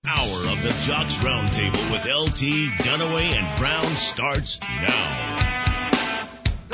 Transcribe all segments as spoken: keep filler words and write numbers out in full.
hour of the Jocks Roundtable with L T, Dunaway, and Brown starts now.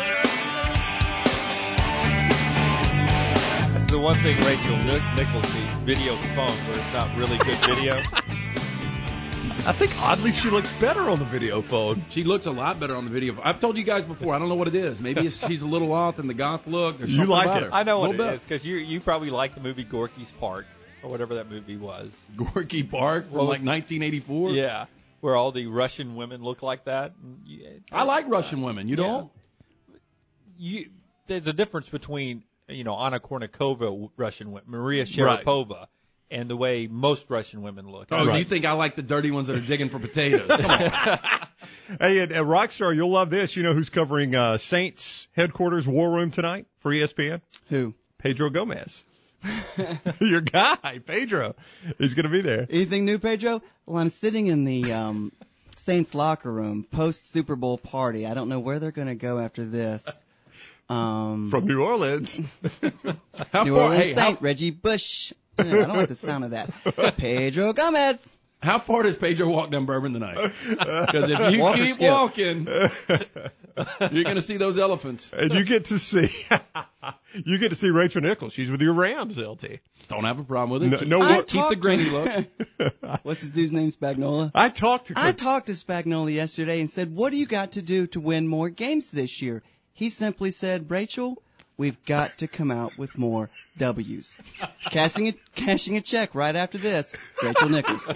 That's the one thing Rachel Nichols sees, video phone, where it's not really good video. I think oddly she looks better on the video phone. She looks a lot better on the video phone. I've told you guys before, I don't know what it is. Maybe it's, she's a little off in the goth look. There's You something like about it. her. I know what it bit. is, because you you probably like the movie Gorky's Park, or whatever that movie was. Gorky Park from What was- like nineteen eighty-four? Yeah, where all the Russian women look like that. You- I like Russian women. You Yeah. don't? You, there's a difference between, you know, Anna Kournikova Russian women, Maria Sharapova, and the way most Russian women look. Oh, Right. you think I like the dirty ones that are digging for potatoes? Come on. Hey, at, at Rockstar, you'll love this. You know who's covering uh, Saints headquarters war room tonight for E S P N? Who? Pedro Gomez. Your guy, Pedro. He's going to be there. Anything new, Pedro? Well, I'm sitting in the um, Saints locker room post Super Bowl party. I don't know where they're going to go after this. Um, From New Orleans. How New far? Orleans Hey, how, Saint Reggie Bush. I don't like the sound of that. Pedro Gomez. how far does Pedro walk down Bourbon tonight? Because if you Walk or keep skip? walking, you're going to see those elephants. And you get to see you get to see Rachel Nichols. She's with your Rams, L T. Don't have a problem with it. No, no I wo- Keep the talked grainy to- look. What's his dude's name? Spagnola? I talked to I Chris. talked to Spagnola yesterday and said, what do you got to do to win more games this year? He simply said, Rachel, we've got to come out with more W's. Cashing a, cashing a check right after this, Rachel Nichols.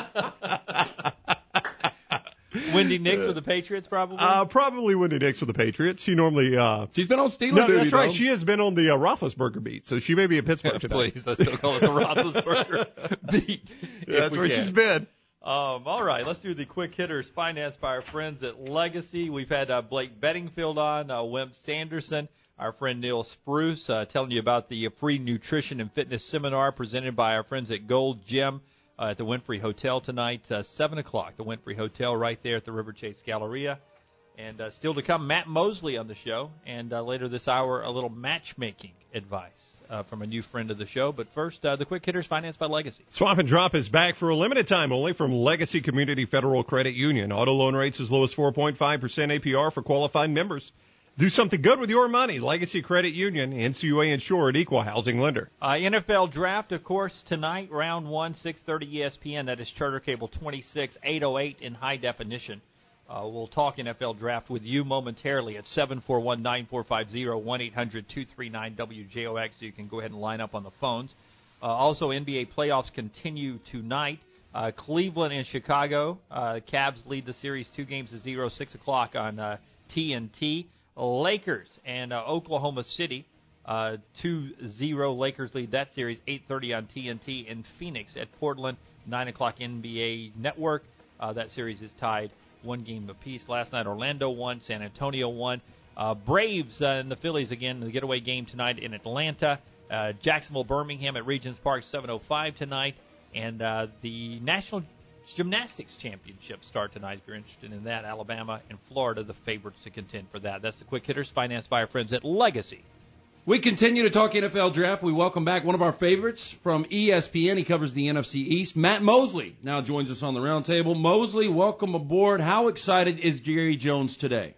Wendy Nix with the Patriots, probably. Uh, probably Wendy Nix with the Patriots. She normally. Uh, She's been on Steeler no, duty, that's right. though. She has been on the uh, Roethlisberger beat, so she may be in Pittsburgh today. Please, let's still call it the Roethlisberger beat. if That's we where can. she's been. Um, all right, let's do the quick hitters financed by our friends at Legacy. We've had uh, Blake Bedingfield on, uh, Wimp Sanderson, our friend Neil Spruce, uh, telling you about the uh, free nutrition and fitness seminar presented by our friends at Gold Gym uh, at the Winfrey Hotel tonight, uh, seven o'clock. The Winfrey Hotel right there at the River Chase Galleria. And uh, still to come, Matt Mosley on the show. And uh, later this hour, a little matchmaking advice uh, from a new friend of the show. But first, uh, the quick hitters financed by Legacy. Swap and Drop is back for a limited time only from Legacy Community Federal Credit Union. Auto loan rates as low as four point five percent A P R for qualified members. Do something good with your money. Legacy Credit Union, N C U A insured, equal housing lender. Uh, N F L Draft, of course, tonight, round one, six thirty E S P N. That is Charter Cable twenty-six, eight oh eight in high definition. Uh, we'll talk N F L Draft with you momentarily at seven four one, nine four five zero, one eight hundred, two three nine, W J O X, so you can go ahead and line up on the phones. Uh, also, N B A playoffs continue tonight. Uh, Cleveland and Chicago. Uh, Cavs lead the series two games to zero, six o'clock on uh, T N T. Lakers and uh, Oklahoma City, uh, two zero. Lakers lead that series, eight thirty on T N T. In Phoenix at Portland, nine o'clock N B A Network. Uh, that series is tied one game apiece. Last night, Orlando won, San Antonio won. Uh, Braves uh, and the Phillies again, the getaway game tonight in Atlanta. Uh, Jacksonville, Birmingham at Regions Park, seven oh five tonight. And uh, the National Gymnastics Championship start tonight if you're interested in that. Alabama and Florida, the favorites to contend for that. That's the quick hitters financed by our friends at Legacy. We continue to talk N F L Draft. We welcome back one of our favorites from E S P N. He covers the N F C East. Matt Mosley now joins us on the roundtable. Mosley, welcome aboard. How excited is Jerry Jones today?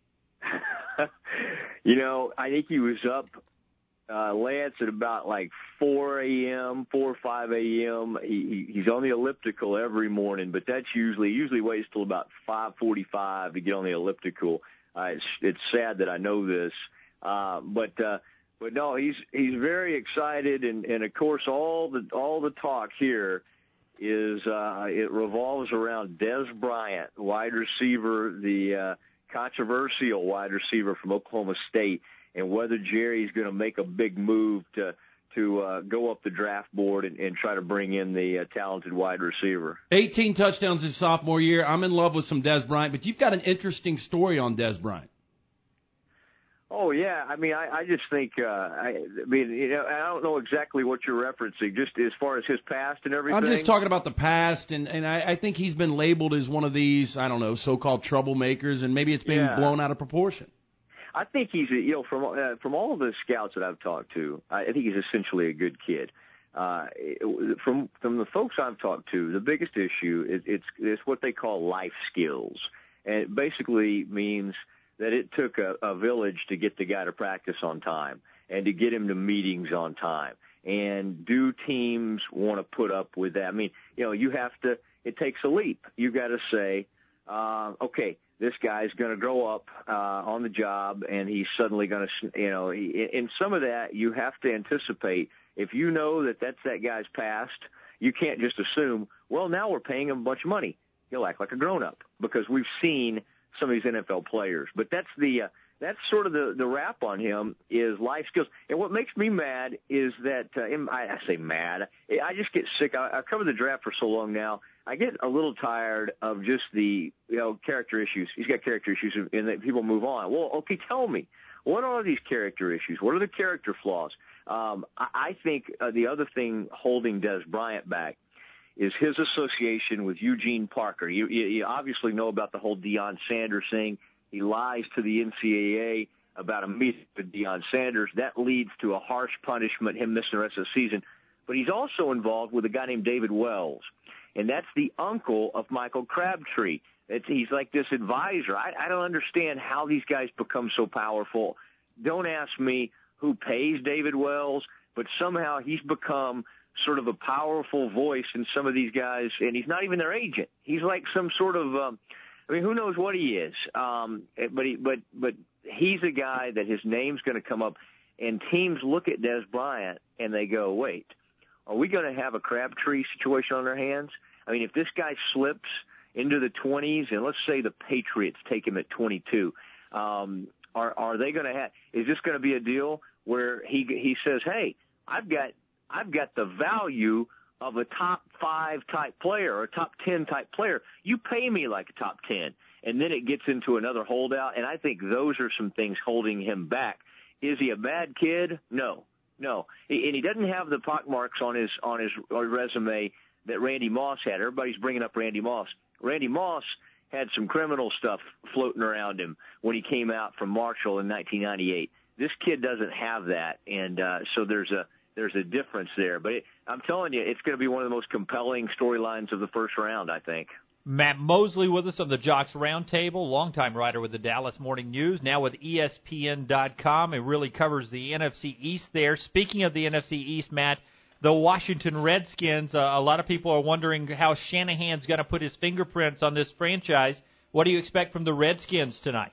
You know, I think he was up, uh, Lance, at about like four a.m., four or five a.m. He, he, he's on the elliptical every morning, but that's usually, usually waits till about five forty-five to get on the elliptical. Uh, it's, it's sad that I know this. Uh, but, uh, but no, he's, he's very excited. And, and of course, all the, all the talk here is, uh, it revolves around Dez Bryant, wide receiver, the, uh, controversial wide receiver from Oklahoma State, and whether Jerry's going to make a big move to to uh, go up the draft board and, and try to bring in the uh, talented wide receiver. eighteen touchdowns his sophomore year. I'm in love with some Dez Bryant, but you've got an interesting story on Dez Bryant. Oh, yeah. I mean, I, I just think, uh, I, I mean, you know, I don't know exactly what you're referencing, just as far as his past and everything. I'm just talking about the past, and, and I, I think he's been labeled as one of these, I don't know, so-called troublemakers, and maybe it's been Yeah. blown out of proportion. I think he's, a, you know, from uh, from all of the scouts that I've talked to, I think he's essentially a good kid. uh, it, from from the folks I've talked to, the biggest issue is it's it's what they call life skills, and it basically means that it took a, a village to get the guy to practice on time and to get him to meetings on time. And do teams want to put up with that? I mean, you know, you have to. It takes a leap. You got to say, uh, okay, this guy's going to grow up uh, on the job, and he's suddenly going to, you know, in some of that you have to anticipate. If you know that that's that guy's past, you can't just assume, well, now we're paying him a bunch of money. He'll act like a grown-up because we've seen some of these N F L players. But that's the uh, that's sort of the, the rap on him is life skills. And what makes me mad is that, uh, I, I say mad, I just get sick. I, I've covered the draft for so long now. I get a little tired of just the, you know, character issues. He's got character issues, and that people move on. Well, okay, tell me, what are these character issues? What are the character flaws? Um, I, I think uh, the other thing holding Des Bryant back is his association with Eugene Parker. You, you, you obviously know about the whole Deion Sanders thing. He lies to the N C double A about a meeting with Deion Sanders. That leads to a harsh punishment, him missing the rest of the season. But he's also involved with a guy named David Wells, and that's the uncle of Michael Crabtree. It's, he's like this advisor. I, I don't understand how these guys become so powerful. Don't ask me who pays David Wells, but somehow he's become sort of a powerful voice in some of these guys, and he's not even their agent. He's like some sort of, um, I mean, who knows what he is? Um, but he, but but he's a guy that his name's going to come up, and teams look at Des Bryant and they go, wait, are we going to have a Crabtree situation on our hands? I mean, if this guy slips into the twenties, and let's say the Patriots take him at twenty-two, um, are are they going to have? Is this going to be a deal where he he says, hey, I've got I've got the value of a top five type player or a top ten type player. You pay me like a top ten. And then it gets into another holdout, and I think those are some things holding him back. Is he a bad kid? No, no. And he doesn't have the pockmarks on his on his resume that Randy Moss had. Everybody's bringing up Randy Moss. Randy Moss had some criminal stuff floating around him when he came out from Marshall in nineteen ninety-eight. This kid doesn't have that, and uh, so there's a there's a difference there. But it, I'm telling you, it's going to be one of the most compelling storylines of the first round, I think. Matt Mosley with us on the Jocks Roundtable, longtime writer with the Dallas Morning News, now with E S P N dot com. It really covers the N F C East there. Speaking of the N F C East, Matt, the Washington Redskins, uh, a lot of people are wondering how Shanahan's going to put his fingerprints on this franchise. What do you expect from the Redskins tonight?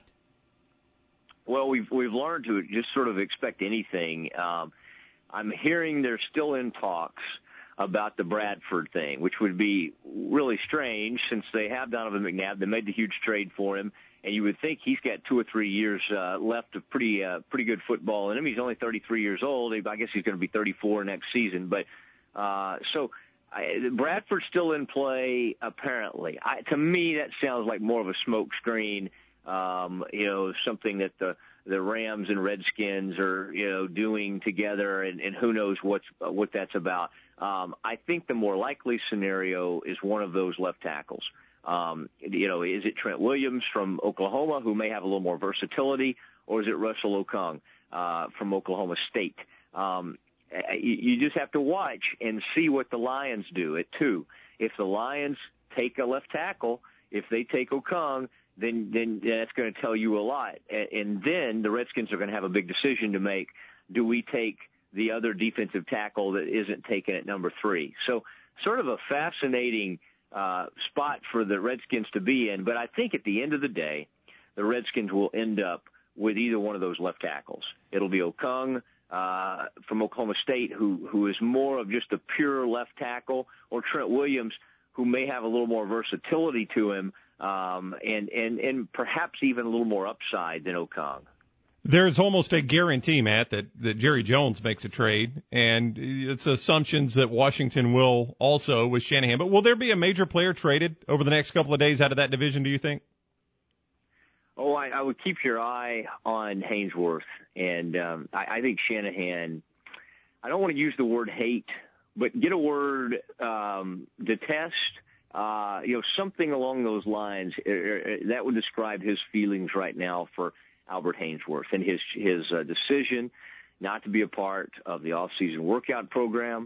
Well, we've we've learned to just sort of expect anything. Um, I'm hearing they're still in talks about the Bradford thing, which would be really strange since they have Donovan McNabb. They made the huge trade for him, and you would think he's got two or three years uh, left of pretty uh, pretty good football in him. He's only thirty-three years old. I guess he's going to be thirty-four next season. But uh, so I, Bradford's still in play, apparently. I, to me, that sounds like more of a smoke screen, um, you know, something that the the Rams and Redskins are, you know, doing together, and, and who knows what's what that's about. Um, I think the more likely scenario is one of those left tackles. Um, you know, is it Trent Williams from Oklahoma, who may have a little more versatility, or is it Russell Okung uh, from Oklahoma State? Um, you, you just have to watch and see what the Lions do at two. If the Lions take a left tackle, if they take Okung, then then that's going to tell you a lot. And, and then the Redskins are going to have a big decision to make. Do we take the other defensive tackle that isn't taken at number three? So sort of a fascinating uh, spot for the Redskins to be in. But I think at the end of the day, the Redskins will end up with either one of those left tackles. It'll be Okung uh, from Oklahoma State, who who is more of just a pure left tackle, or Trent Williams, who may have a little more versatility to him, um, and, and, and perhaps even a little more upside than Okung. There's almost a guarantee, Matt, that, that Jerry Jones makes a trade, and it's assumptions that Washington will also with Shanahan. But will there be a major player traded over the next couple of days out of that division, do you think? Oh, I, I would keep your eye on Haynesworth, and um, I, I think Shanahan, I don't want to use the word hate, but get a word, um, detest, uh, you know, something along those lines. Uh, that would describe his feelings right now for Albert Haynesworth and his his uh, decision not to be a part of the off-season workout program,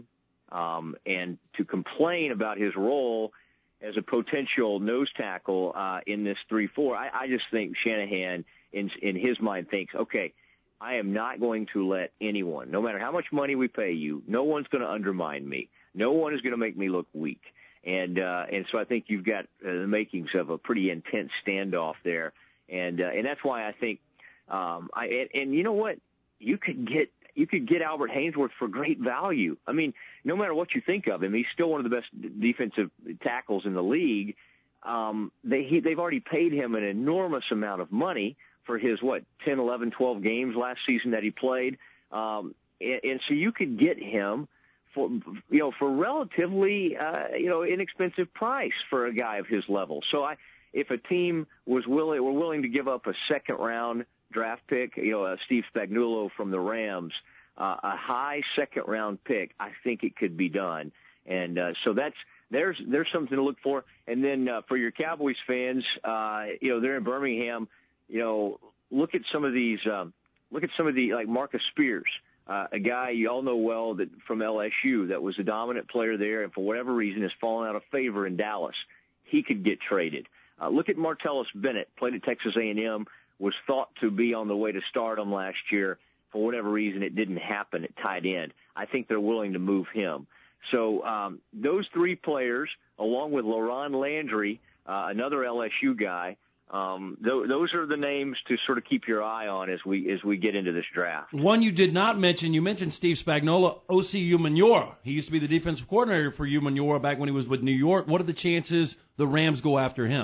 Um, and to complain about his role as a potential nose tackle uh, in this three four, I, I just think Shanahan, in, in his mind, thinks, okay, I am not going to let anyone, no matter how much money we pay you, no one's going to undermine me. No one is going to make me look weak. And uh, and so I think you've got uh, the makings of a pretty intense standoff there. And uh, and that's why I think, um, I and, and you know what, you could get you could get Albert Haynesworth for great value. I mean, no matter what you think of him, he's still one of the best defensive tackles in the league. Um, they he, they've already paid him an enormous amount of money for his what ten, eleven, twelve games last season that he played, um, and, and so you could get him for you know for relatively uh, you know inexpensive price for a guy of his level. So I, if a team was willing were willing to give up a second round draft pick, you know, uh, Steve Spagnuolo from the Rams, uh, a high second round pick, I think it could be done. And uh, so that's there's there's something to look for. And then uh, for your Cowboys fans, uh, you know, they're in Birmingham. You know, look at some of these. Um, look at some of the like Marcus Spears. Uh, a guy you all know well that from L S U that was a dominant player there, and for whatever reason has fallen out of favor in Dallas. He could get traded. Uh, look at Martellus Bennett, played at Texas A and M, was thought to be on the way to stardom last year. For whatever reason, it didn't happen at tight end. I think they're willing to move him. So um, those three players, along with LaRon Landry, uh, another L S U guy, Um, th- those are the names to sort of keep your eye on as we as we get into this draft. One you did not mention, you mentioned Steve Spagnuolo, O C Umenyiora. He used to be the defensive coordinator for Umenyiora back when he was with New York. What are the chances the Rams go after him?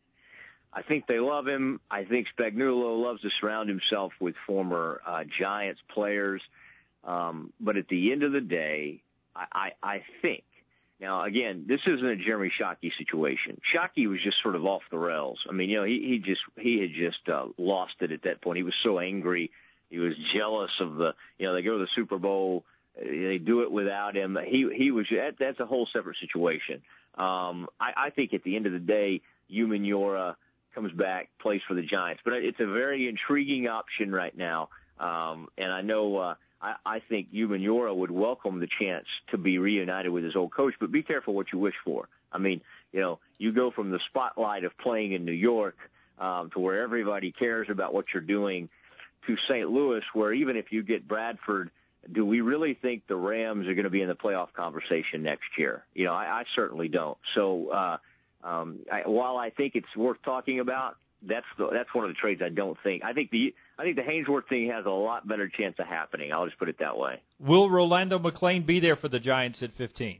I think they love him. I think Spagnuolo loves to surround himself with former uh, Giants players. Um, but at the end of the day, I, I, I think, now, again, this isn't a Jeremy Shockey situation. Shockey was just sort of off the rails. I mean, you know, he, he just he had just uh, lost it at that point. He was so angry. He was jealous of the, you know, they go to the Super Bowl. They do it without him. He he was that, that's a whole separate situation. Um, I, I think at the end of the day, Umenyiora comes back, plays for the Giants. But it's a very intriguing option right now. Um, and I know uh, I, I think Umenyiora would welcome the chance to be reunited with his old coach, but be careful what you wish for. I mean, you know, you go from the spotlight of playing in New York um, to where everybody cares about what you're doing to Saint Louis, where even if you get Bradford, do we really think the Rams are going to be in the playoff conversation next year? You know, I, I certainly don't. So uh, um, I, while I think it's worth talking about, that's the, that's one of the trades I don't think. I think the I think the Haynesworth thing has a lot better chance of happening. I'll just put it that way. Will Rolando McClain be there for the Giants at fifteen?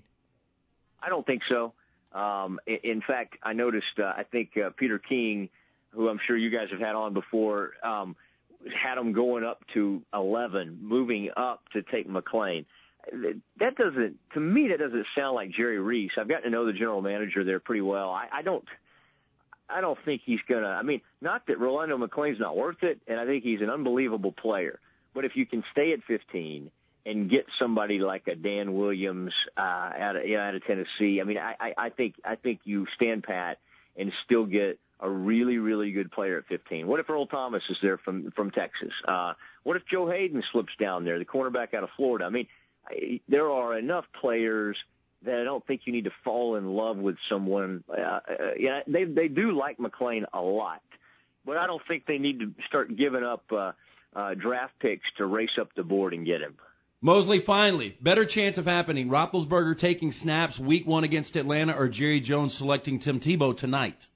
I don't think so. Um, in, in fact, I noticed. Uh, I think uh, Peter King, who I'm sure you guys have had on before, um, had him going up to eleven, moving up to take McClain. That doesn't, to me, that doesn't sound like Jerry Reese. I've gotten to know the general manager there pretty well. I, I don't. I don't think he's going to – I mean, not that Rolando McClain's not worth it, and I think he's an unbelievable player. But if you can stay at fifteen and get somebody like a Dan Williams uh, out, of, you know, out of Tennessee, I mean, I, I, I think I think you stand pat and still get a really, really good player at fifteen. What if Earl Thomas is there from, from Texas? Uh, what if Joe Hayden slips down there, the cornerback out of Florida? I mean, I, there are enough players – that I don't think you need to fall in love with someone. Uh, uh, yeah, they they do like McClain a lot, but I don't think they need to start giving up uh, uh, draft picks to race up the board and get him. Mosley, finally, better chance of happening. Roethlisberger taking snaps week one against Atlanta, or Jerry Jones selecting Tim Tebow tonight?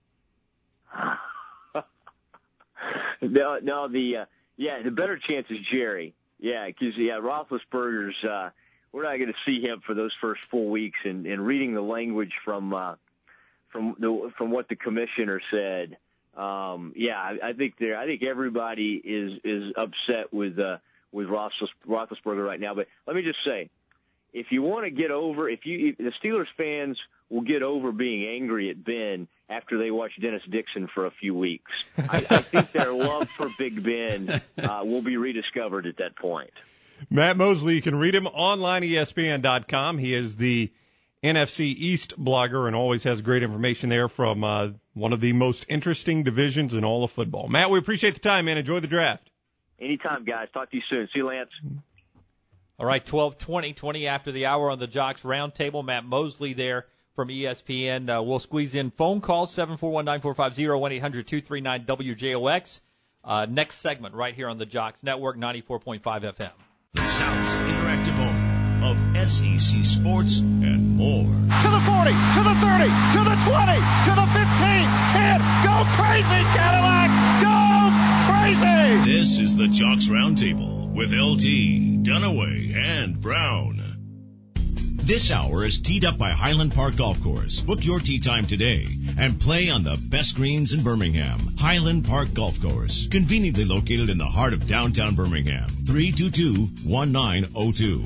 no, no, the uh, yeah, the better chance is Jerry. Yeah, because yeah, Roethlisberger's. Uh, We're not going to see him for those first full weeks, and, and reading the language from uh, from the from what the commissioner said. Um, yeah, I, I think there. I think everybody is is upset with uh, with Roethlisberger right now. But let me just say, if you want to get over, if you if the Steelers fans will get over being angry at Ben after they watch Dennis Dixon for a few weeks, I, I think their love for Big Ben uh, will be rediscovered at that point. Matt Mosley, you can read him online, E S P N dot com. He is the N F C East blogger and always has great information there from uh, one of the most interesting divisions in all of football. Matt, we appreciate the time, man. Enjoy the draft. Anytime, guys. Talk to you soon. See you, Lance. All right, twelve twenty, twenty after the hour on the Jocks Roundtable. Matt Mosley there from E S P N. Uh, we'll squeeze in phone calls, seven four one, nine four five zero, one eight hundred, two three nine, W J O X. Uh, next segment right here on the Jocks Network, ninety-four point five F M. The South's interactive home of S E C sports and more. To the forty, to the thirty, to the twenty, to the fifteen, ten. Go crazy, Cadillac! Go crazy! This is the Jocks Roundtable with L T, Dunaway, and Brown. This hour is teed up by Highland Park Golf Course. Book your tee time today and play on the best greens in Birmingham. Highland Park Golf Course, conveniently located in the heart of downtown Birmingham. three two two, one nine zero two.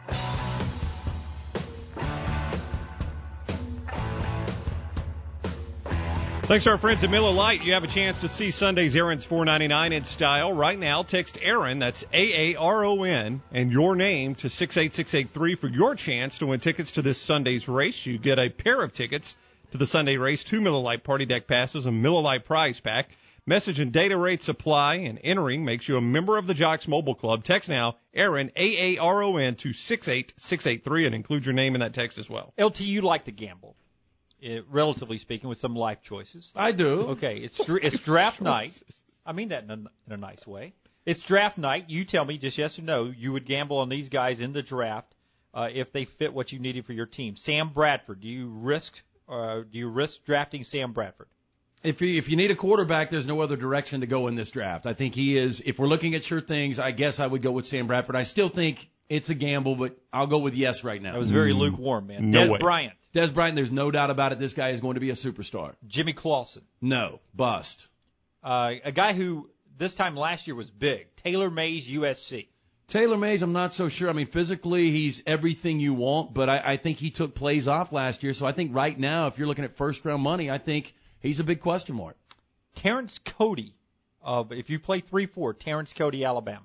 Thanks to our friends at Miller Lite. You have a chance to see Sunday's Aaron's four ninety-nine in style. Right now, text Aaron, that's A A R O N, and your name to six eight six eight three for your chance to win tickets to this Sunday's race. You get a pair of tickets to the Sunday race, two Miller Lite Party Deck passes, a Miller Lite prize pack. Message and data rates apply, and entering makes you a member of the Jocks Mobile Club. Text now, Aaron, A A R O N, to six eight six eight three, and include your name in that text as well. L T, you like to gamble. It, relatively speaking, with some life choices. I do. Okay, it's it's draft night. I mean that in a, in a nice way. It's draft night. You tell me, just yes or no, you would gamble on these guys in the draft uh, if they fit what you needed for your team. Sam Bradford, do you risk uh, do you risk drafting Sam Bradford? If you, if you need a quarterback, there's no other direction to go in this draft. I think he is. If we're looking at sure things, I guess I would go with Sam Bradford. I still think it's a gamble, but I'll go with yes right now. That was very mm. lukewarm, man. No Des way. Bryant. Des Bryant, there's no doubt about it. This guy is going to be a superstar. Jimmy Clausen. No, bust. Uh, a guy who this time last year was big. Taylor Mays, U S C. Taylor Mays, I'm not so sure. I mean, physically, he's everything you want, but I, I think he took plays off last year. So I think right now, if you're looking at first-round money, I think he's a big question mark. Terrence Cody, of if you play three four, Terrence Cody, Alabama.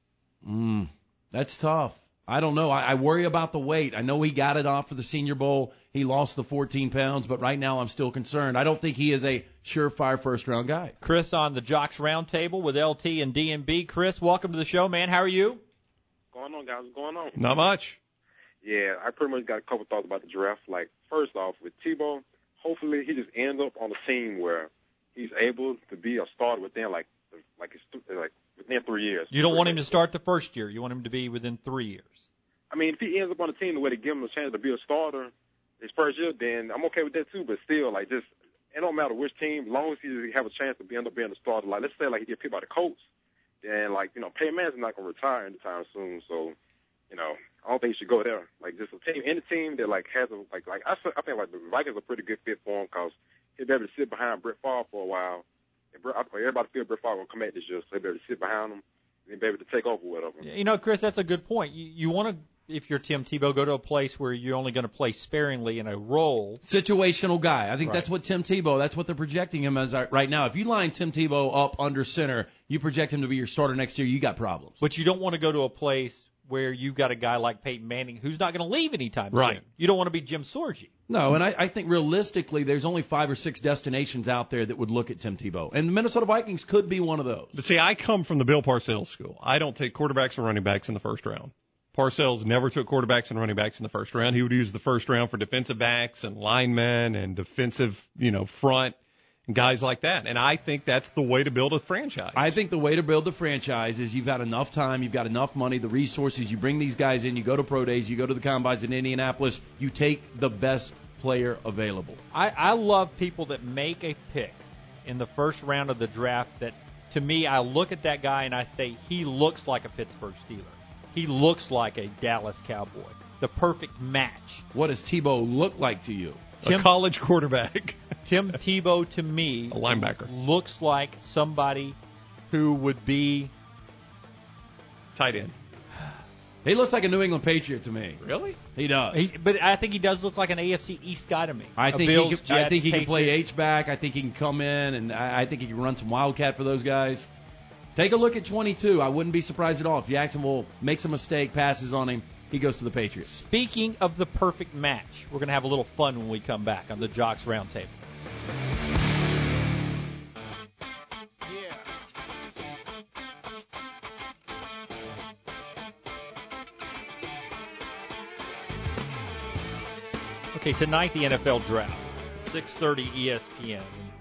Mm, that's tough. I don't know. I, I worry about the weight. I know he got it off for the Senior Bowl. He lost the fourteen pounds, but right now I'm still concerned. I don't think he is a surefire first-round guy. Chris on the Jocks Roundtable with L T and D M B. Chris, welcome to the show, man. How are you? What's going on, guys? What's going on? Not much. Yeah, I pretty much got a couple thoughts about the draft. Like, first off, with Tebow, hopefully he just ends up on a team where he's able to be a starter within, like, like, like within three years. You don't want him to start the first year. You want him to be within three years. I mean, if he ends up on a team the way to give him a chance to be a starter his first year, then I'm okay with that too. But still, like, just it don't matter which team, as long as he have a chance to be end up being a starter. Like, let's say like he get picked by the Colts, then like you know, Peyton Manning's not gonna retire anytime soon. So, you know, I don't think he should go there. Like, just a team, any team that like has a like like I I think like the Vikings are a pretty good fit for him because he'll be able to sit behind Brett Favre for a while. And Brett, everybody feels Brett Favre will come back this year, so he'll be able to sit behind him and be able to take over with him. You know, Chris, that's a good point. You, you want to. If you're Tim Tebow, go to a place where you're only going to play sparingly in a role. Situational guy. I think Right. that's what Tim Tebow, that's what they're projecting him as right now. If you line Tim Tebow up under center, you project him to be your starter next year, you got problems. But you don't want to go to a place where you've got a guy like Peyton Manning who's not going to leave anytime Right. soon. You don't want to be Jim Sorgi. No, and I, I think realistically, there's only five or six destinations out there that would look at Tim Tebow. And the Minnesota Vikings could be one of those. But see, I come from the Bill Parcells school. I don't take quarterbacks or running backs in the first round. Parcells never took quarterbacks and running backs in the first round. He would use the first round for defensive backs and linemen and defensive, you know, front and guys like that. And I think that's the way to build a franchise. I think the way to build the franchise is you've got enough time, you've got enough money, the resources, you bring these guys in, you go to pro days, you go to the combines in Indianapolis, you take the best player available. I, I love people that make a pick in the first round of the draft that, to me, I look at that guy and I say, he looks like a Pittsburgh Steeler. He looks like a Dallas Cowboy. The perfect match. What does Tebow look like to you? a college quarterback. Tim Tebow, to me, a linebacker, looks like somebody who would be tight end. He looks like a New England Patriot to me. Really? He does. He, but I think he does look like an A F C East guy to me. I A think Bills, he can, Jets, I think he can play Patriots. H-back. I think he can come in, and I, I think he can run some Wildcat for those guys. Take a look at twenty-two. I wouldn't be surprised at all if Jacksonville makes a mistake, passes on him, he goes to the Patriots. Speaking of the perfect match, we're going to have a little fun when we come back on the Jocks Roundtable. Okay, tonight the N F L Draft, six thirty E S P N.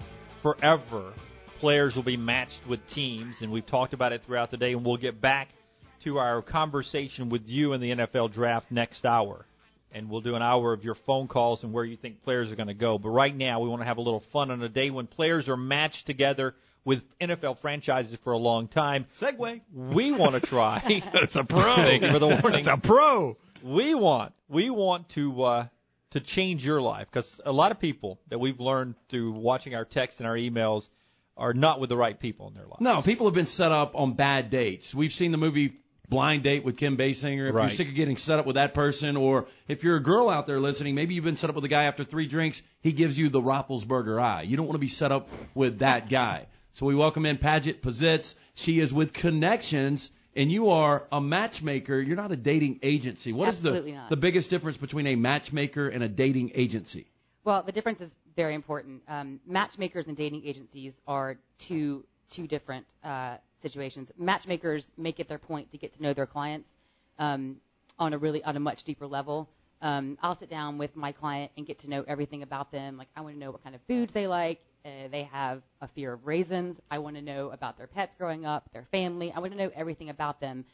Forever, players will be matched with teams, and we've talked about it throughout the day, and we'll get back to our conversation with you in the N F L Draft next hour. And we'll do an hour of your phone calls and where you think players are going to go. But right now, we want to have a little fun on a day when players are matched together with N F L franchises for a long time. Segway. We want to try. That's a pro. Thank you for the warning. That's a pro. We want we want to uh, to change your life, because a lot of people that we've learned through watching our texts and our emails are not with the right people in their lives. No, people have been set up on bad dates. We've seen the movie Blind Date with Kim Basinger. If Right. you're sick of getting set up with that person, or if you're a girl out there listening, maybe you've been set up with a guy after three drinks, he gives you the Roethlisberger eye. You don't want to be set up with that guy. So we welcome in Paget Pazitz. She is with Connections, and you are a matchmaker. You're not a dating agency. What Absolutely is the, not. the biggest difference between a matchmaker and a dating agency? Well, the difference is very important. Um, matchmakers and dating agencies are two two different uh, situations. Matchmakers make it their point to get to know their clients um, on a really on a much deeper level. Um, I'll sit down with my client and get to know everything about them. Like, I want to know what kind of foods they like. Uh, they have a fear of raisins. I want to know about their pets growing up, their family. I want to know everything about them,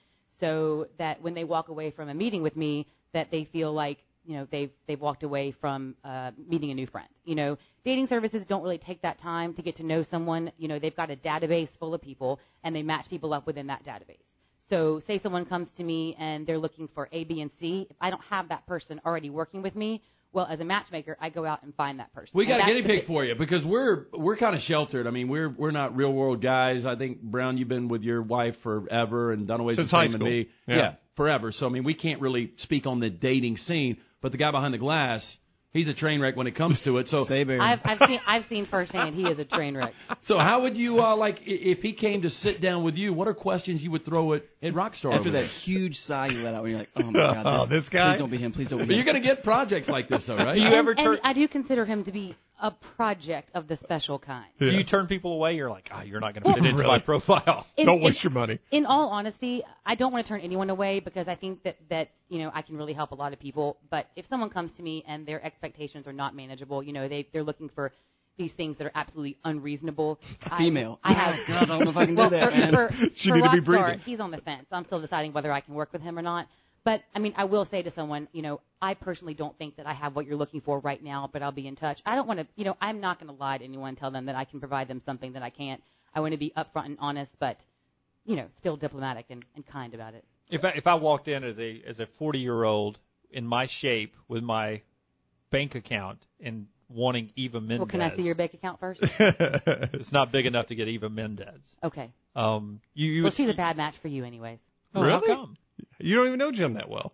so that when they walk away from a meeting with me, that they feel like, you know, they've they've walked away from uh, meeting a new friend. You know, dating services don't really take that time to get to know someone. You know, they've got a database full of people, and they match people up within that database. So say someone comes to me and they're looking for A, B, and C. If I don't have that person already working with me, well, as a matchmaker, I go out and find that person. We got And a that's guinea the pig big- for you, because we're we're kind of sheltered. I mean, we're we're not real world guys. I think, Brown, you've been with your wife forever, and Dunaway's Since the high same as school. me. Yeah. forever. So I mean, we can't really speak on the dating scene. But the guy behind the glass, he's a train wreck when it comes to it. So Saber. I've, I've seen I've seen firsthand he is a train wreck. so how would you uh, like i- if he came to sit down with you? What are questions you would throw at at Rockstar? After over that there? huge sigh you let out when you're like, oh my god, this, Oh, this guy? Please don't be him. Please don't be But him. you're going to get projects like this, though, right? Do you And, ever and turn? I do consider him to be a project of the special kind. Do you Yes. turn people away? You're like, oh, you're not going to fit into Really? my profile. In- Don't in- waste your money. In all honesty, I don't want to turn anyone away, because I think that, that, you know, I can really help a lot of people. But if someone comes to me and their expectations are not manageable, you know, they, they're looking for these things that are absolutely unreasonable. Female. I, I have. God, I don't know if I can do well, that, for, man. for, She for need to be Rockstar, breathing. he's on the fence. I'm still deciding whether I can work with him or not. But, I mean, I will say to someone, you know, I personally don't think that I have what you're looking for right now, but I'll be in touch. I don't want to, you know, I'm not going to lie to anyone and tell them that I can provide them something that I can't. I want to be upfront and honest, but, you know, still diplomatic and, and kind about it. If I, if I walked in as a as a forty year old in my shape with my bank account and wanting Eva Mendez, Well, can I see your bank account first? it's not big enough to get Eva Mendez. Okay. Um, you, you Well, she's a bad match for you anyways. Oh, how Really? come? You don't even know Jim that well.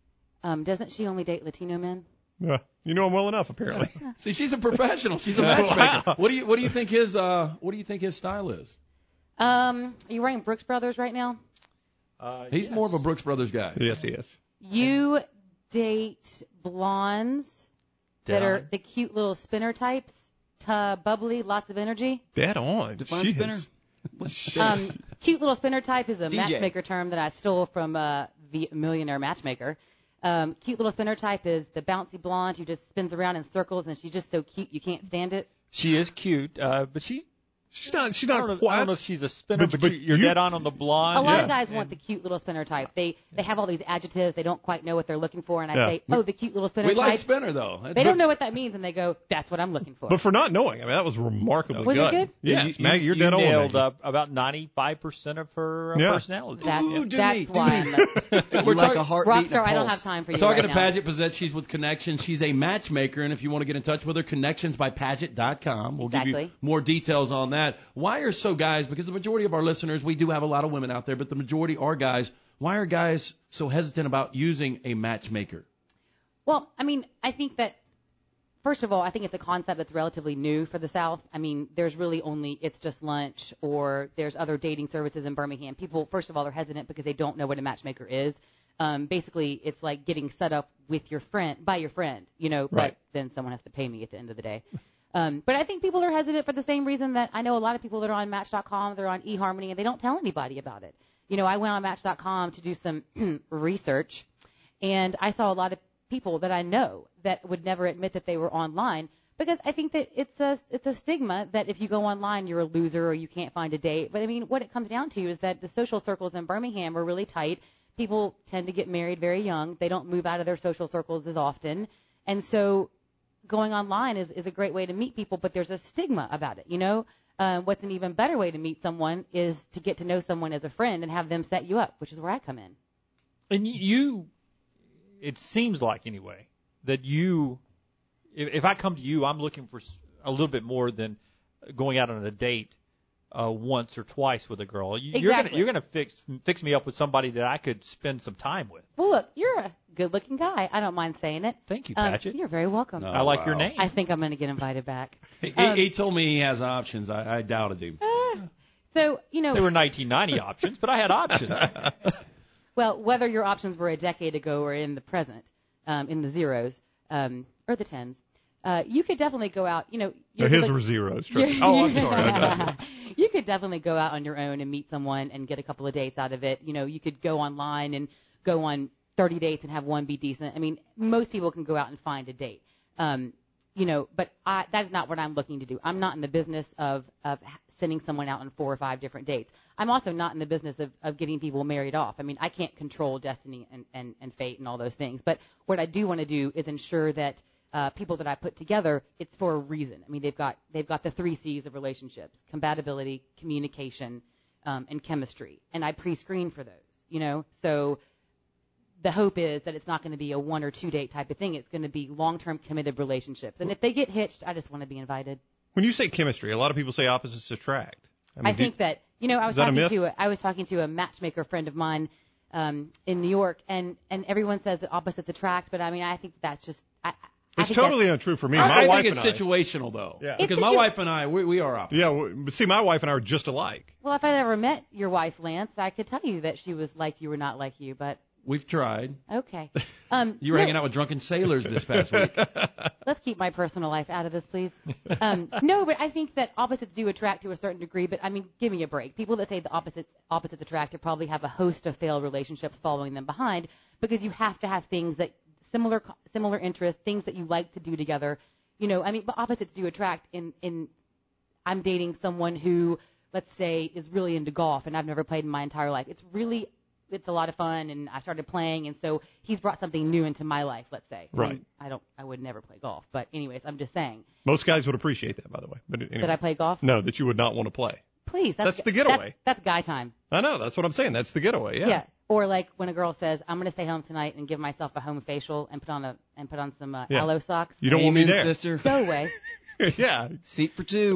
Um, doesn't she only date Latino men? Yeah. You know him well enough, apparently. See, she's a professional. She's a Wow. matchmaker. What do you what do you think his uh what do you think his style is? Um, are you wearing Brooks Brothers right now? Uh, He's yes. more of a Brooks Brothers guy. Yes, he is. You date blondes that Dead are on. the cute little spinner types, t- bubbly, lots of energy. Dead on. Define She spinner. is- What's spinner? Um, cute little spinner type is a D J. matchmaker term that I stole from uh, the Millionaire Matchmaker. Um, cute little spinner type is the bouncy blonde who just spins around in circles, and she's just so cute you can't stand it. She is cute, uh, but she. She's not. She's I not don't, know, quite. I don't know if she's a spinner, But- but, but you, you're you- dead on on the blonde. A lot Yeah. of guys want the cute little spinner type. They they have all these adjectives. They don't quite know what they're looking for, and I Yeah. say, oh, the cute little spinner We type. like Spinner though. They don't know what that means, and they go, that's what I'm looking for. But for not knowing, I mean, that was remarkably Was it good? Yes, you, Maggie, you're you dead on. nailed Maggie. uh, about ninety-five percent of her uh, Yeah. personality. That's, Ooh, do that's me, do why me. I'm the You're we're like talk- a heartbeat and a Rockstar. I don't pulse. have time for you Talking right to now. Paget Pazette, she's with Connections. She's a matchmaker, and if you want to get in touch with her, connections by paget dot com. We'll give you Exactly. more details on that. Why are so guys, because the majority of our listeners, we do have a lot of women out there, but the majority are guys. Why are guys so hesitant about using a matchmaker? Well, I mean, I think that, first of all, I think it's a concept that's relatively new for the South. I mean, there's really only It's Just Lunch, or there's other dating services in Birmingham. People, first of all, are hesitant because they don't know what a matchmaker is. Um, basically, it's like getting set up with your friend, by your friend, you know, but Right. then someone has to pay me at the end of the day. Um, but I think people are hesitant for the same reason that I know a lot of people that are on Match dot com, they're on eHarmony, and they don't tell anybody about it. You know, I went on Match dot com to do some research, and I saw a lot of people that I know that would never admit that they were online, because I think that it's a it's a stigma that if you go online, you're a loser or you can't find a date. But I mean, what it comes down to is that the social circles in Birmingham are really tight. People tend to get married very young. They don't move out of their social circles as often. And so going online is, is a great way to meet people, but there's a stigma about it, you know? Uh, what's an even better way to meet someone is to get to know someone as a friend and have them set you up, which is where I come in. And you, it seems like anyway, that you, if, if I come to you, I'm looking for a little bit more than going out on a date uh, once or twice with a girl. You, Exactly. You're gonna, you're gonna fix fix me up with somebody that I could spend some time with. Well, look, you're a good-looking guy. I don't mind saying it. Thank you, Um, Patchett. you're very welcome. No. I like wow. your name. I think I'm going to get invited back. He, Um, he told me he has options. I, I doubted him. So, you know, There were nineteen ninety options, but I had options. well, whether your options were a decade ago or in the present, um, in the zeros um, or the tens, uh, you could definitely go out. You know, No, you're his like- were zeros. Trust me. Oh, I'm sorry. I got you. You could definitely go out on your own and meet someone and get a couple of dates out of it. You know, you could go online and go on thirty dates and have one be decent. I mean, most people can go out and find a date. Um, you know, but I, that is not what I'm looking to do. I'm not in the business of, of sending someone out on four or five different dates. I'm also not in the business of, of getting people married off. I mean, I can't control destiny and, and, and fate and all those things. But what I do want to do is ensure that uh, people that I put together, it's for a reason. I mean, they've got they've got the three C's of relationships: compatibility, communication, um, and chemistry. And I pre-screen for those. You know, so the hope is that it's not going to be a one or two date type of thing. It's going to be long-term committed relationships. And if they get hitched, I just want to be invited. When you say chemistry, a lot of people say opposites attract. I, mean, I do- think that, you know, I was Is that a talking myth? to a, I was talking to a matchmaker friend of mine um, in New York, and, and everyone says that opposites attract, but I mean, I think that's just, I, I it's think totally that's, untrue for me. I, My I wife think it's and I. situational, though. Yeah. Because It's my situ- wife and I, we, we are opposite. Yeah, well, but see, my wife and I are just alike. well, if I ever met your wife, Lance, I could tell you that she was like you or not like you, but We've tried. okay. Um, You were no, hanging out with drunken sailors this past week. Let's keep my personal life out of this, please. Um, no, but I think that opposites do attract to a certain degree. But I mean, give me a break. People that say the opposites opposites attract probably have a host of failed relationships following them behind, because you have to have things that similar similar interests, things that you like to do together. You know, I mean, but opposites do attract. In in I'm dating someone who, let's say, is really into golf, and I've never played in my entire life. It's really it's a lot of fun, and I started playing, and so he's brought something new into my life, let's say. I Right. mean, I don't, I would never play golf, but anyways, I'm just saying. Most guys would appreciate that, by the way. But anyway. That I play golf? No, that you would not want to play. Please. That's, That's the getaway. That's, that's guy time. I know. That's what I'm saying. That's the getaway. Yeah. Yeah. Or like when a girl says, I'm going to stay home tonight and give myself a home facial and put on a, and put on some uh, Yeah. aloe socks. You don't want me Amen, there. sister. Go away. Yeah. Seat for two.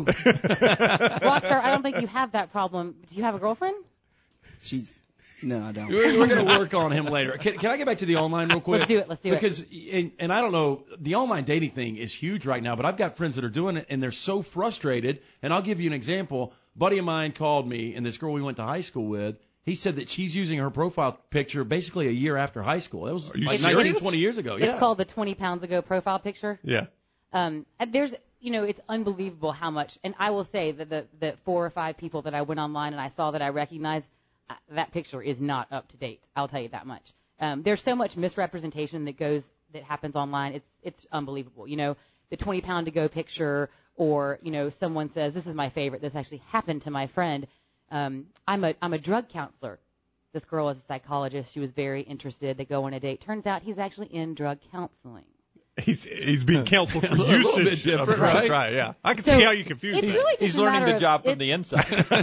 Rockstar, I don't think you have that problem. Do you have a girlfriend? She's no, I don't. We're, we're going to work on him later. Can, can I get back to the online real quick? Let's do it. Let's do it. because, and, and I don't know, the online dating thing is huge right now, but I've got friends that are doing it, and they're so frustrated. And I'll give you an example. A buddy of mine called me, and this girl we went to high school with, he said that she's using her profile picture basically a year after high school. That was Are you like serious? nineteen, twenty years ago. It's Yeah. called the twenty pounds ago profile picture. Yeah. Um, and there's, you know, it's unbelievable how much, and I will say that the, the four or five people that I went online and I saw that I recognized, uh, that picture is not up to date. I'll tell you that much. Um, there's so much misrepresentation that goes, that happens online. It's, it's unbelievable. You know, the twenty pound to go picture, or, you know, someone says, this is my favorite. This actually happened to my friend. Um, I'm a, I'm a drug counselor. This girl is a psychologist. She was very interested. They go on a date. Turns out he's actually in drug counseling. He's he's being counseled for A little bit usage of different, drugs, right? right? Yeah. I can So see how you confuse it's that. really just He's a learning matter the of- job from it- the inside.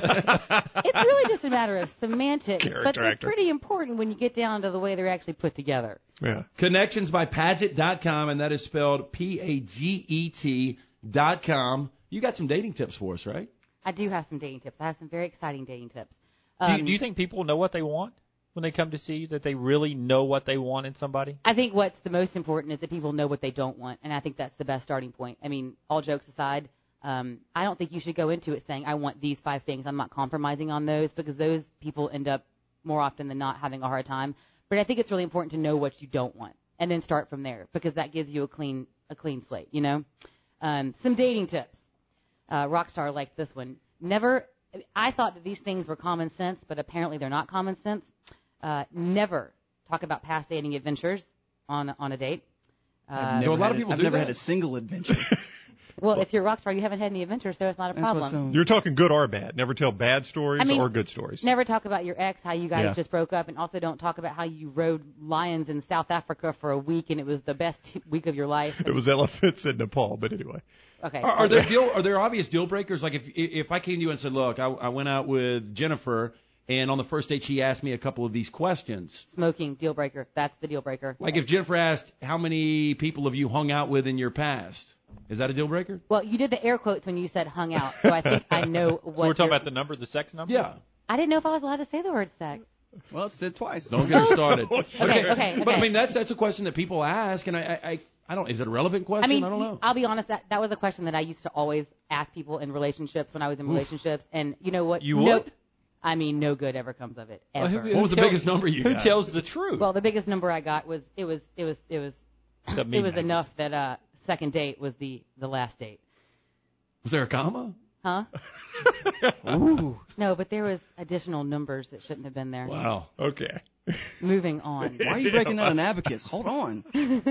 It's really just a matter of semantics, but Character it's actor. pretty important when you get down to the way they're actually put together. Yeah. Connections by Paget dot com, and that is spelled P A G E T dot com. You got some dating tips for us, right? I do have some dating tips. I have some very exciting dating tips. do, Um, you, do you think people know what they want when they come to see you, that they really know what they want in somebody? I think what's the most important is that people know what they don't want, and I think that's the best starting point. I mean, all jokes aside, um, I don't think you should go into it saying, I want these five things. I'm not compromising on those, because those people end up more often than not having a hard time. But I think it's really important to know what you don't want, and then start from there, because that gives you a clean a clean slate, you know? Um, some dating tips. Uh, Rockstar liked this one. Never, I thought that these things were common sense, but apparently they're not common sense. Uh, never talk about past dating adventures on on a date. Uh, I've never, Do a lot had, of people I've do never that? had a single adventure. well, if you're a rock star, you haven't had any adventures, so it's not a That's what's problem. so. You're talking good or bad. Never tell bad stories I mean, or good stories. Never talk about your ex, how you guys Yeah. just broke up, and also don't talk about how you rode lions in South Africa for a week and it was the best t- week of your life. It was elephants in Nepal, but anyway. Okay. Are, are there deal? Are there obvious deal breakers? Like if if I came to you and said, "Look, I, I went out with Jennifer, and on the first date she asked me a couple of these questions." Smoking, deal breaker. That's the deal breaker. Like if Jennifer asked, "How many people have you hung out with in your past?" Is that a deal breaker? Well, you did the air quotes when you said hung out, so I think I know what. So we're talking you're- about the number, the sex number? Yeah. I didn't know if I was allowed to say the word sex. Well, it's said twice. Don't get her started. Okay, okay, But I okay. mean, that's that's a question that people ask, and I I, I, I don't. Is it a relevant question? I mean, don't know. I'll be honest. That that was a question that I used to always ask people in relationships when I was in relationships, and you know what? You no, would? I mean, no good ever comes of it ever. Well, who- What was the tells- biggest number you Who got? tells the truth? Well, the biggest number I got was it was it was it was Except me, it was Maggie. enough that uh second date was the the last date. Was there a comma? Huh? Ooh. No, but there was additional numbers that shouldn't have been there. Wow. Okay. Moving on. Why are you breaking down an abacus? Hold on.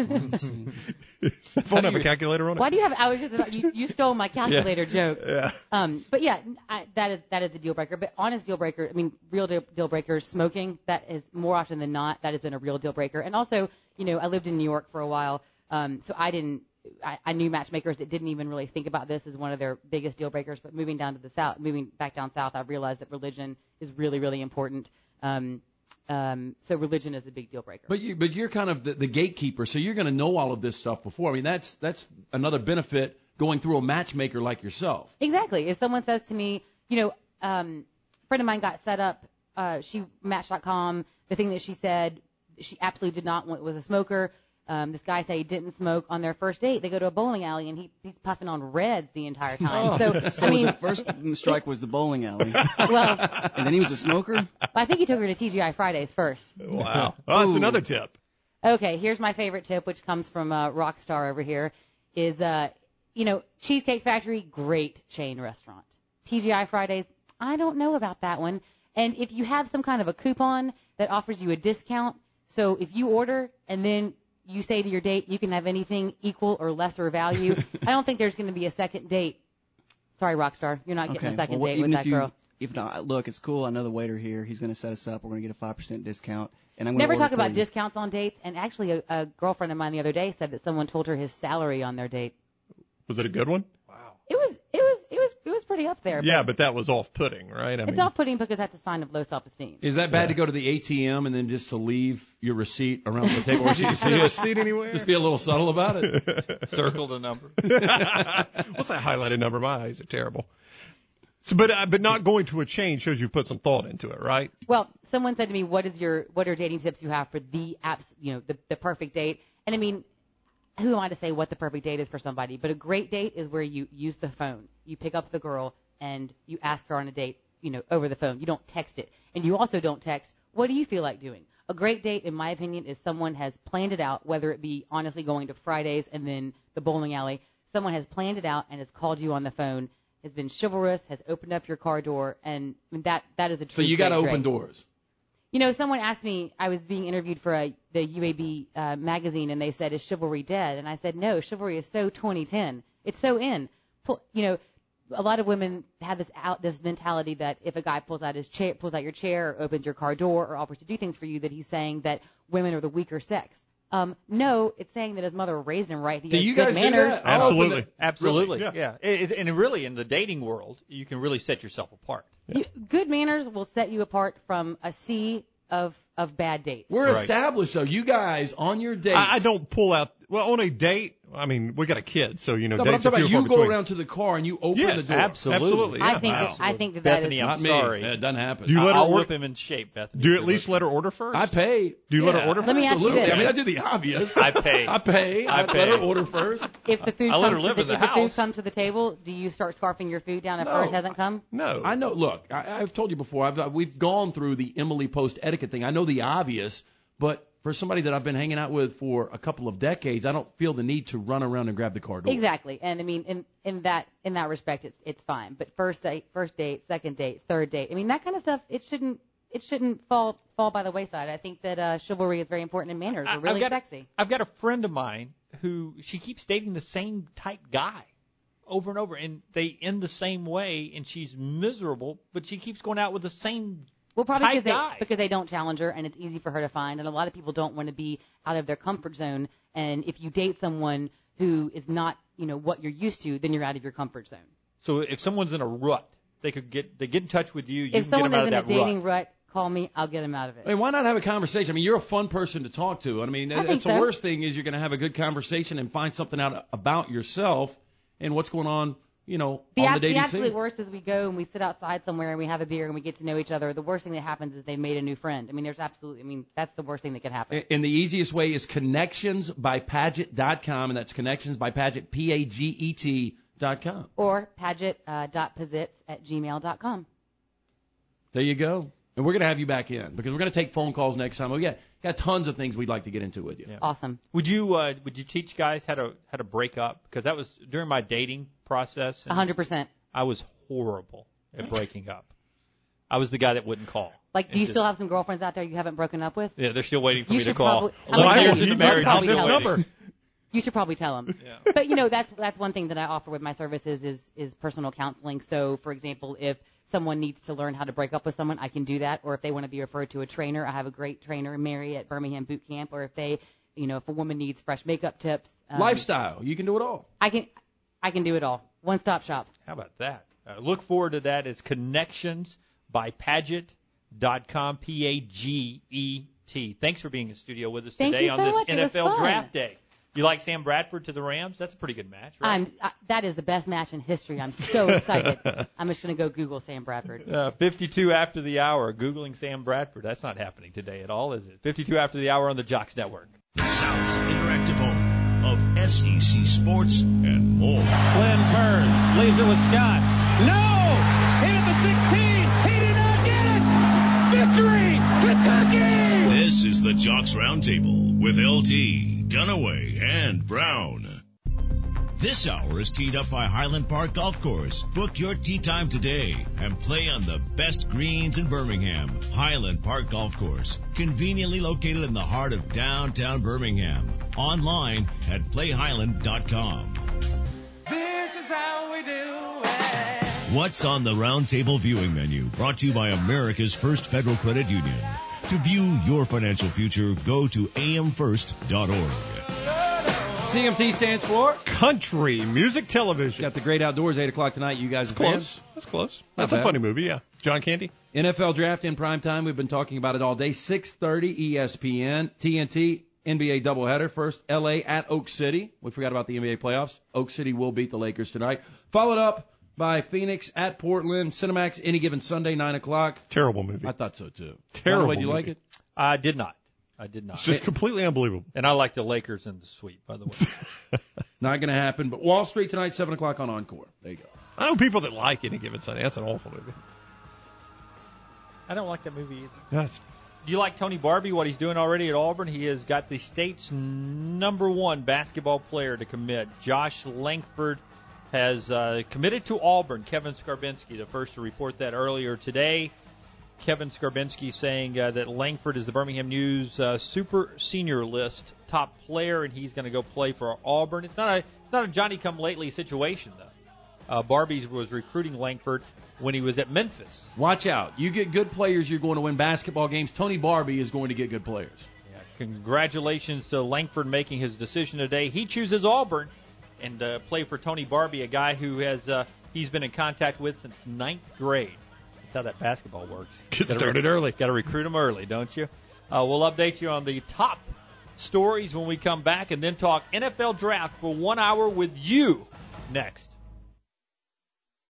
Phone have a calculator on it? Why do you have? I was just about you. You stole my calculator joke. Yeah. Um, but yeah, I, that is that is the deal breaker. But honest deal breaker. I mean, real deal, deal breakers. Smoking. That is more often than not. That has been a real deal breaker. And also, you know, I lived in New York for a while, um, so I didn't. I, I knew matchmakers that didn't even really think about this as one of their biggest deal breakers. But moving down to the south, moving back down south, I realized that religion is really, really important. Um, um, so religion is a big deal breaker. But you, but you're kind of the, the gatekeeper, so you're going to know all of this stuff before. I mean, that's that's another benefit going through a matchmaker like yourself. Exactly. If someone says to me, you know, um, a friend of mine got set up, uh, she Match dot com. The thing that she said she absolutely did not want was a smoker. Um, this guy said he didn't smoke on their first date. They go to a bowling alley and he, he's puffing on Reds the entire time. So, So I mean, the first strike was the bowling alley, well, and then he was a smoker. I think he took her to T G I Fridays first. Wow. Oh, that's Ooh. another tip. Okay, here's my favorite tip, which comes from uh, Rockstar over here, is, uh, you know, Cheesecake Factory, great chain restaurant. T G I Fridays, I don't know about that one. And if you have some kind of a coupon that offers you a discount, so if you order and then you say to your date you can have anything equal or lesser value, I don't think there's going to be a second date. Sorry, Rockstar, you're not getting Okay. a second well, date even with if that you, girl. If not, look, it's cool. I know the waiter here. He's going to set us up. We're going to get a five percent discount. And I'm going Never to talk order about for you. discounts on dates. And actually, a, a girlfriend of mine the other day said that someone told her his salary on their date. Was it a good one? It was, it was, it was, it was pretty up there. Yeah, but that was off-putting, right? I It's mean, off-putting because that's a sign of low self-esteem. Is that bad to go to the A T M and then just to leave your receipt around the table where she can see it? receipt anywhere? Just be a little subtle about it. Circle the number. What's that highlighted number? My eyes are terrible. So, but uh, but not going to a chain shows you've put some thought into it, right? Well, someone said to me, "What is your, what are dating tips you have for the apps, you know, the, the perfect date?" And I mean, who am I to say what the perfect date is for somebody? But a great date is where you use the phone. You pick up the girl and you ask her on a date, you know, over the phone. You don't text it. And you also don't text, "What do you feel like doing?" A great date, in my opinion, is someone has planned it out, whether it be honestly going to Fridays and then the bowling alley. Someone has planned it out and has called you on the phone, has been chivalrous, has opened up your car door, and that that is a true So you got to great open trait. doors. You know, someone asked me, I was being interviewed for a, the U A B uh, magazine, and they said, "Is chivalry dead?" And I said, no, chivalry is so twenty ten. It's so in. Pull, you know, a lot of women have this out, this mentality that if a guy pulls out his chair, pulls out your chair, or opens your car door, or offers to do things for you, that he's saying that women are the weaker sex. Um, no, it's saying that his mother raised him right. He Do has you good guys do manners. that? I'll open Absolutely. it. Absolutely. Really? Yeah. It, it- and really, in the dating world, you can really set yourself apart. You, good manners will set you apart from a sea of of bad dates. We're Right. established, though. You guys, on your dates. I, I don't pull out. Well, on a date, I mean, we got a kid, so you know, No, but I'm dates are talking about few and you far go between. around to the car and you open Yes, the door. absolutely. Absolutely. I Yeah. think Wow. that, I think that Bethany, that I'm is. Not me. sorry. It doesn't happen. Do you let her I'll order? whip him in shape, Bethany. Do you if at you're least let listening. her order first? I pay. Do you let her Yeah. order Let me first? ask you Absolutely. this. I mean, I do the obvious. I pay. I pay. I I, pay. let her order first. If the food I let her comes live to in the, the if the food house. comes to the table, do you start scarfing your food down if No. hers hasn't come? No. I know. Look, I, I've told you before. I've, we've gone through the Emily Post etiquette thing. I know the obvious, but for somebody that I've been hanging out with for a couple of decades, I don't feel the need to run around and grab the car door. Exactly, and I mean, in in that in that respect, it's it's fine. But first date, first date, second date, third date. I mean, that kind of stuff. It shouldn't it shouldn't fall fall by the wayside. I think that uh, chivalry is very important, and manners are really I've got, sexy. I've got a friend of mine who she keeps dating the same type guy over and over, and they end the same way, and she's miserable, but she keeps going out with the same Well, probably type because they, guy. because they don't challenge her, and it's easy for her to find. And a lot of people don't want to be out of their comfort zone. And if you date someone who is not, you know, what you're used to, then you're out of your comfort zone. So if someone's in a rut, they could get they get in touch with you. You If can someone get them is in out a of that dating rut. rut, call me. I'll get them out of it. I mean, why not have a conversation? I mean, you're a fun person to talk to. I mean, I think that's the so. worst thing is you're going to have a good conversation and find something out about yourself and what's going on, you know, The, on ab- the the dating absolute scene. worst is we go and we sit outside somewhere and we have a beer and we get to know each other. The worst thing that happens is they made a new friend. I mean, there's absolutely, I mean, that's the worst thing that could happen. And the easiest way is connections by paget dot com, and that's connections by Paget, P A G E T dot com. Or paget uh, dot posits at gmail dot com. There you go. And we're going to have you back in because we're going to take phone calls next time. We got got tons of things we'd like to get into with you. Yeah. Awesome. Would you uh, would you teach guys how to how to break up? Because that was during my dating process. A hundred percent. I was horrible at breaking up. I was the guy that wouldn't call. Like, do And you just- still have some girlfriends out there you haven't broken up with? Yeah, they're still waiting for You me to should call. probably- I'm gonna eleven tell years you, into you marriage, should I'm probably still tell waiting. them. You should probably tell them. Yeah. But you know, that's that's one thing that I offer with my services is is personal counseling. So, for example, if someone needs to learn how to break up with someone, I can do that. Or if they want to be referred to a trainer, I have a great trainer, Mary at Birmingham Boot Camp. Or if they, you know, if a woman needs fresh makeup tips, um, Lifestyle. You can do it all. I can I can do it all. One stop shop. How about that? Uh, look forward to that. It's Connections by Paget dot com, P A G E T. Thanks for being in studio with us Thank today you on so this much. It N was F L fun. Draft Day. You like Sam Bradford to the Rams? That's a pretty good match, right? I'm I, that is the best match in history. I'm so excited. I'm just going to go Google Sam Bradford. Uh, fifty-two after the hour, Googling Sam Bradford. That's not happening today at all, is it? fifty-two after the hour on the Jocks Network. The South's interactive home of S E C sports and more. Glenn turns, leaves it with Scott. No! Hit at the sixteen. He did not get it. Victory, Kentucky! This is the Jocks Roundtable with L T, Dunaway, and Brown. This hour is teed up by Highland Park Golf Course. Book your tee time today and play on the best greens in Birmingham. Highland Park Golf Course, conveniently located in the heart of downtown Birmingham. Online at play highland dot com. This is how we do it. What's on the Roundtable viewing menu? Brought to you by America's First Federal Credit Union. To view your financial future, go to a m first dot org. C M T stands for Country Music Television. Got the Great Outdoors, eight o'clock tonight. You guys are Close. That's close. Not That's a bad. funny movie, yeah. John Candy. N F L Draft in prime time. We've been talking about it all day. six thirty E S P N. T N T N B A doubleheader. First, L A at Oak City. We forgot about the N B A playoffs. Oak City will beat the Lakers tonight. Followed up by Phoenix at Portland. Cinemax any given Sunday, nine o'clock. Terrible movie. I thought so, too. Terrible By the way, do you like movie. it? I did not. I did not. It's just completely unbelievable. And I like the Lakers in the sweep, by the way. Not going to happen. But Wall Street tonight, seven o'clock on Encore. There you go. I know people that like Any Given Sunday. That's an awful movie. I don't like that movie either. That's Do you like Tony Barbie, what he's doing already at Auburn? He has got the state's number one basketball player to commit. Josh Langford has uh, committed to Auburn. Kevin Skarbinski, the first to report that earlier today. Kevin Skarbinski saying uh, that Langford is the Birmingham News uh, super senior list top player, and he's going to go play for Auburn. It's not a it's not a Johnny-come-lately situation, though. Uh, Barbie was recruiting Langford when he was at Memphis. Watch out. You get good players, you're going to win basketball games. Tony Barbie is going to get good players. Yeah, congratulations to Langford making his decision today. He chooses Auburn and uh, play for Tony Barbie, a guy who has uh, he's been in contact with since ninth grade. That's how that basketball works. Get Gotta started early. Got to recruit them early, don't you? Uh, we'll update you on the top stories when we come back, and then talk N F L draft for one hour with you next.